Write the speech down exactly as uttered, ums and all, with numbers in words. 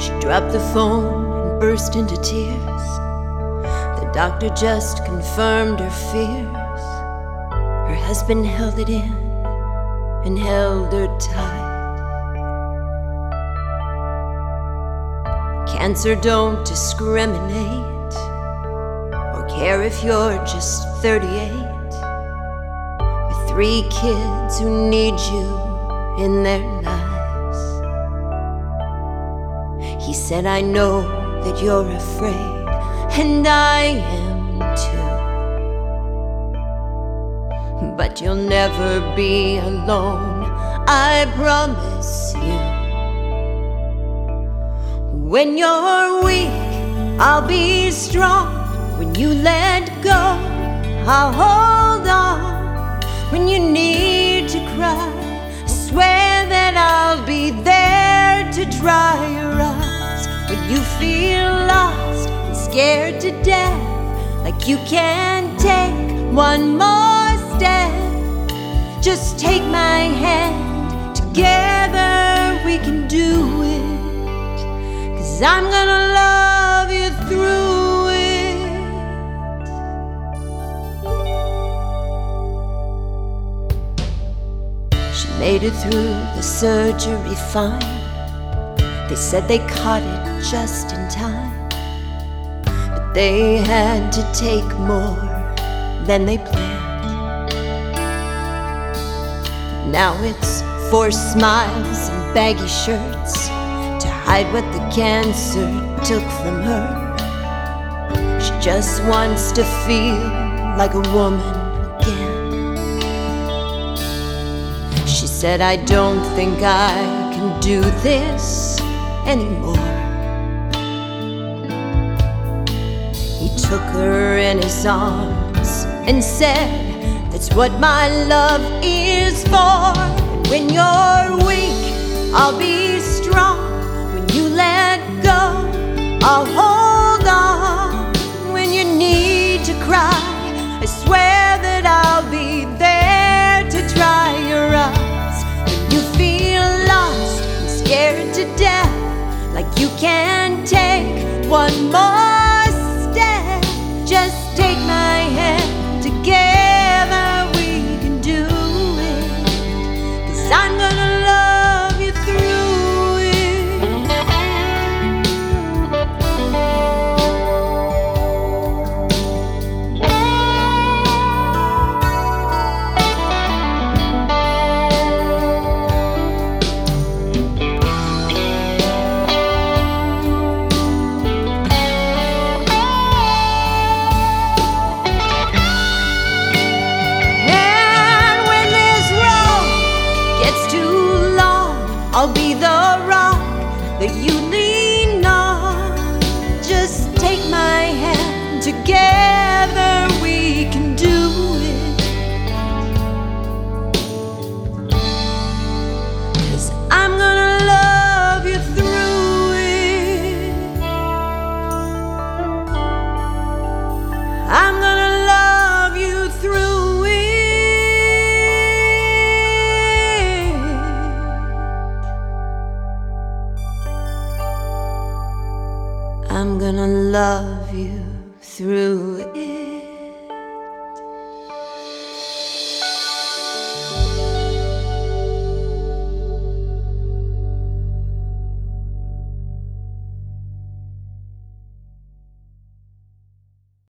She dropped the phone and burst into tears. The doctor just confirmed her fears. Her husband held it in and held her tight. Cancer don't discriminate or care if you're just thirty-eight, with three kids who need you in their lives. He said, I know that you're afraid, and I am too, but you'll never be alone, I promise you. When you're weak, I'll be strong. When you let go, I'll hold on. When you need to cry, I swear that I'll be there to dry your eyes. When you feel lost and scared to death, like you can't take one more step, just take my hand, together we can do it. 'Cause I'm gonna love you through it. She made it through the surgery fine. They said they caught it just in time, but they had to take more than they planned. Now it's forced smiles and baggy shirts to hide what the cancer took from her. She just wants to feel like a woman again. She said, I don't think I can do this anymore. He took her in his arms and said, that's what my love is for. And when you're weak, I'll be strong. When you let go, I'll hold on. When you need to cry, I swear that I'll be there to dry your eyes. When you feel lost and scared to death, like you can't take one more step, just take my hand, together we can do it. 'Cause I'm gonna love you through it. I'll be the rock that you lean on. Just take my hand, together we can do it. 'Cause I'm gonna love you through it. I'm gonna love you through it. I'm gonna love you through it.